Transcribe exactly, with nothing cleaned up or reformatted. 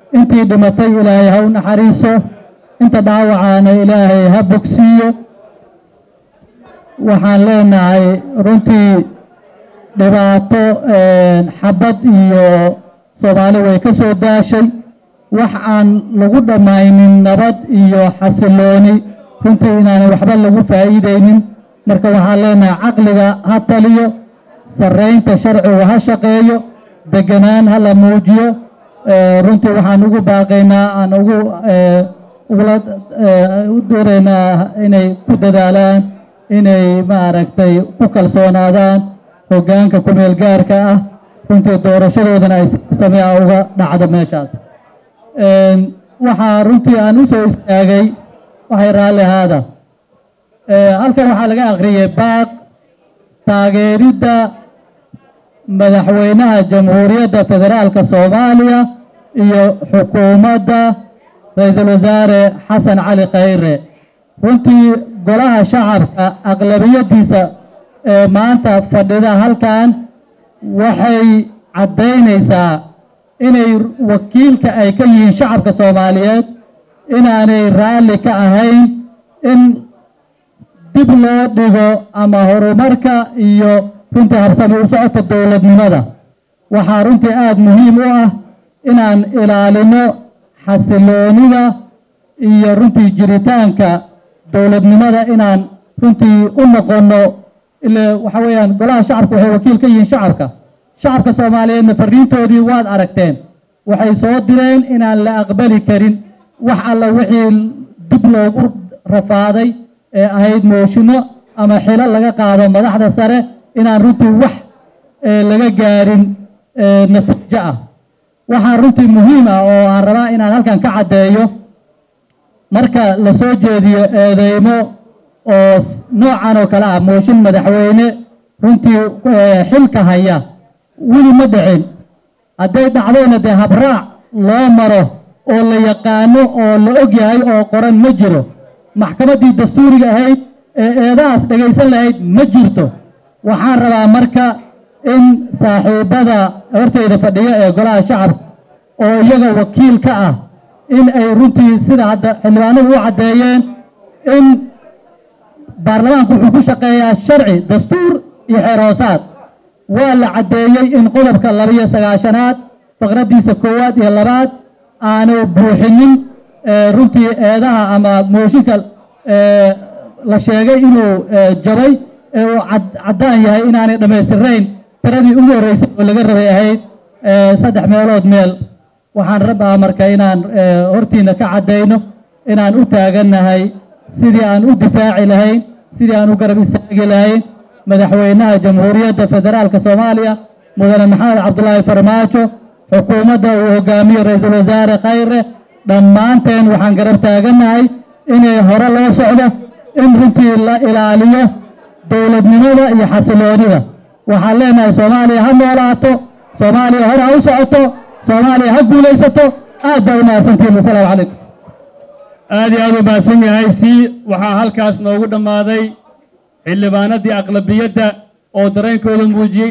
intii dhimatay ilaahay ha u naxariiso inta dhaawacaana ilaahay ha bogsiiyo waxaan leenahay runtii dhibaato xabad iyo Soomaali way ka soo daashay wax aan lagu dhamaynin nabad iyo xasilooni runtii inaan waxba lagu faa'iideynin marka waxaan leenahay caqliga ha taliyo sareynta sharciga ha shaqeeyo deganaan ha la muujiyo runtii waxaan ugu baaqaynaa aan ugu ugula u dooraynaa inay ku dadaalaan inay maaragtay ku kalsoonaadaan hoggaanka ku meel gaarka ah runtii doorashadoodana ay sameeya uga dhacdo meeshaas waxaa runtii aan u soo istaagay waxay raalli ahaada halkan waxaa laga akhriyay baaq taageeridda madaxweynaha jamhuuriyadda federaalka Soomaaliya iyo xukuumadda ra'iisul wasaare Xasan Cali Khayre runtii golaha shacabka aqlabiyadiisa ee maanta fadhida halkan waxay cadeynaysaa inay wakiilka ay ka yihiin shacabka Soomaaliyeed inaanay raalli ka ahayn in dib loo dhigo ama horumarka iyo runtii habsami u socodka dowladnimada waxaa runtii aad muhiim u ah inaan ilaalino xasiloonida iyo runtii jiritaanka dowladnimada inaan runtii u noqono ilaa waxa weeyaan golaha shacabku waxay wakiil ka yihiin shacabka shacabka Soomaaliyeedna fariintoodii waad aragteen waxay soo direen inaan la aqbali karin wax alla wixii dib loogu rafaaday ee ahayd mooshinno ama xilo laga qaado madaxda sare inaan runtii wax laga gaarin natiijo ah waxaa runtii muhiim ah oo aan rabaa inaan halkan ka caddeeyo marka la soo jeediyo eedeymo oo noocan oo kale ah mooshin madaxweyne runtii xilka haya weli ma dhicin hadday dhacdayna dee habraac loo maro oo la yaqaano oo la og yahay oo qoran ma jiro maxkamaddii dastuuriga ahayd ee eedahaas dhagaysan lahayd ma jirto waxaan rabaa marka in saaxiibada horteyda fadhiya ee golaha shacabka oo iyaga wakiil ka ah in ay runtii sida hadda xildhibaanadu u caddeeyeen in baarlamaanku wuxuu ku shaqeeyaa sharci dastuur iyo xeer hoosaad waa la caddeeyey in qodobka labiyo sagaashanaad faqradiisa koowaad iyo labaad aanu buuxinin runtii eedaha ama mooshinka la sheegay inuu jabay ee uu caddaan yahay inaanay dhammaystirnayn tiradii ugu horreysay oo laga rabay ahayd saddex meelood meel waxaan rabaa marka inaan hortiina ka caddayno inaan u taagannahay sidii aan u difaaci lahayn sidii aan u garab istaagi lahayn madaxweynaha jamhuuriyadda federaalka Soomaaliya mudane maxamed cabdullaahi farmaajo xukuumadda uu hogaamiyo ra'iisul wasaare Khayre dhammaanteen waxaan garab taagannahay inay hore loo socdo in runtii la ilaaliyo dowladnimada iyo xasiloonida waxaan leenahay Soomaaliya ha noolaato Soomaaliya hore ha u socoto Soomaaliya ha guulaysato aad baa u mahadsantihiin wasalaamu calaykum aad iyo aad u mahadsan yahay si waxaa halkaas noogu dhammaaday xildhibaanadii aqlabiyadda oo dareenkooda muujiyey